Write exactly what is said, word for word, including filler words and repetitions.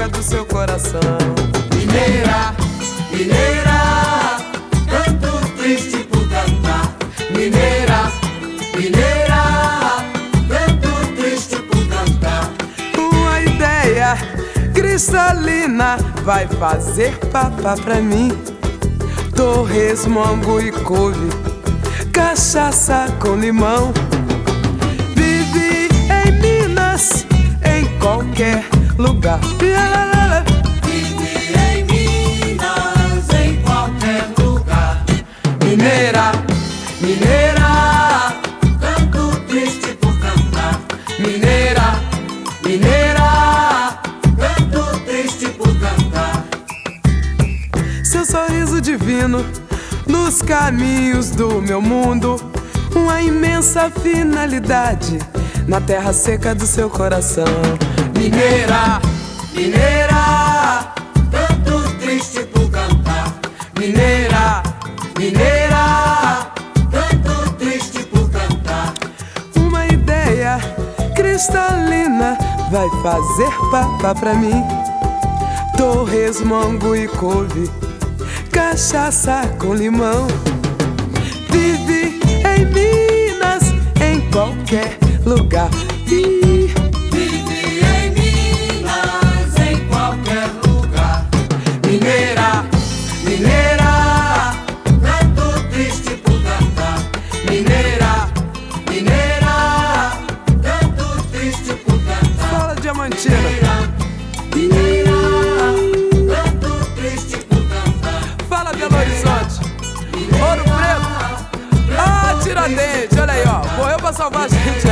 seca do seu coração. Mineira, mineira, canto triste por cantar. Mineira, mineira, canto triste por cantar. Uma ideia cristalina vai fazer papá pra mim. Torresmo e couve, cachaça com limão. Vive em Minas, em qualquer lugar. Vive em Minas, em qualquer lugar. Mineira, mineira, canto triste por cantar. Mineira, mineira, canto triste por cantar. Seu sorriso divino nos caminhos do meu mundo, uma imensa finalidade na terra seca do seu coração. Mineira, mineira, canto triste por cantar. Mineira, mineira, canto triste por cantar. Uma ideia cristalina vai fazer papá pra mim. Torresmo e couve, cachaça com limão. Vive em Minas, em qualquer lugar. Vive em Minas, em qualquer lugar. Mineira, mineira, canto triste por cantar. Mineira, mineira, canto triste por cantar. Fala, Diamantina. Mineira, canto triste por cantar. Fala, Belo Horizonte. Ouro Preto. Ah, Tiradentes, olha aí, ó. Morreu pra salvar a gente.